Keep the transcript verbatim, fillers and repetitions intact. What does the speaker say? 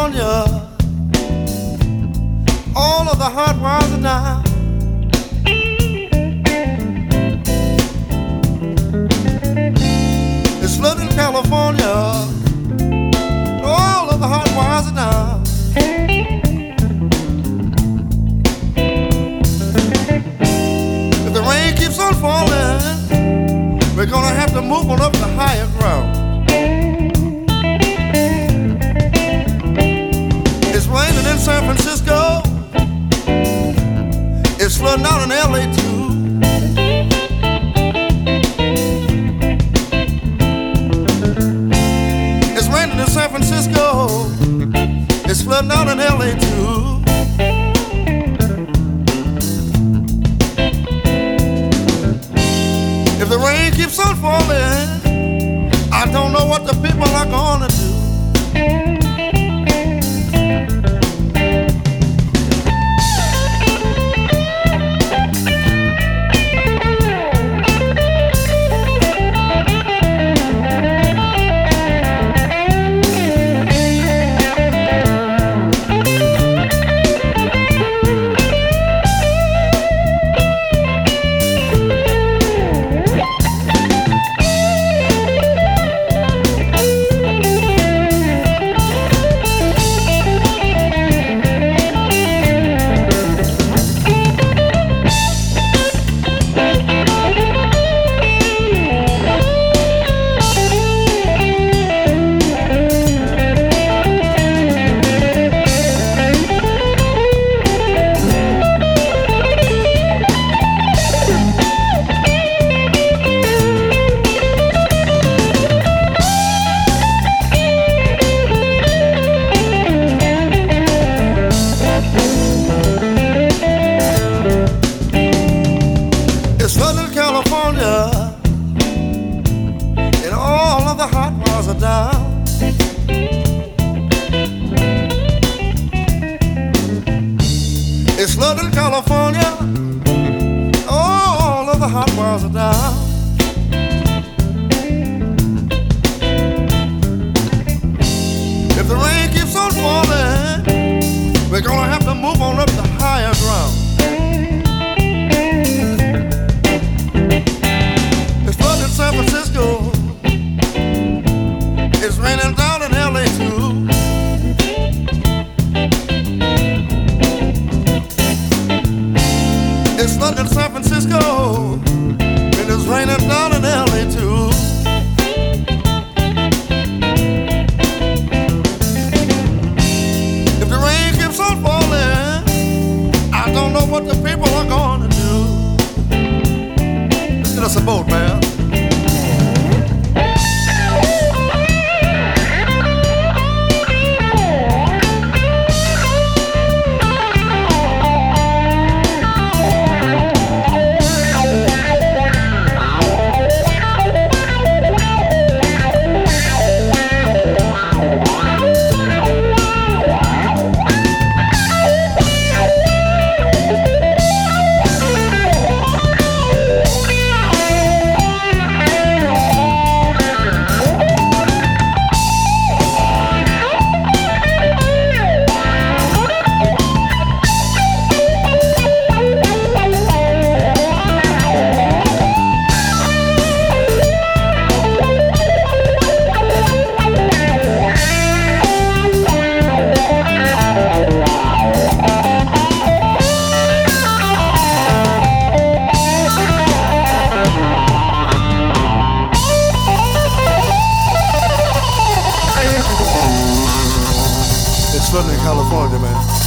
California, all of the hot wires are down. It's flooding California, all of the hot wires are down. If the rain keeps on falling, we're gonna have to move on up to higher ground. It's raining in San Francisco, it's flooding out in L A too. It's raining in San Francisco, it's flooding out in L A too. If the rain keeps on falling, I don't know what the people are gonna do. It's flooding California, and all of the hot wires are down. It's flooding California, all of the hot wires are down. If the rain keeps on falling, we're gonna have to move on up to higher ground. San Francisco, it's raining down in L A too. It's flooding San Francisco, and it's raining down in L A too. If the rain keeps on falling, I don't know what the people are gonna do. Let's get us a boat, man. It's flooding in California, man.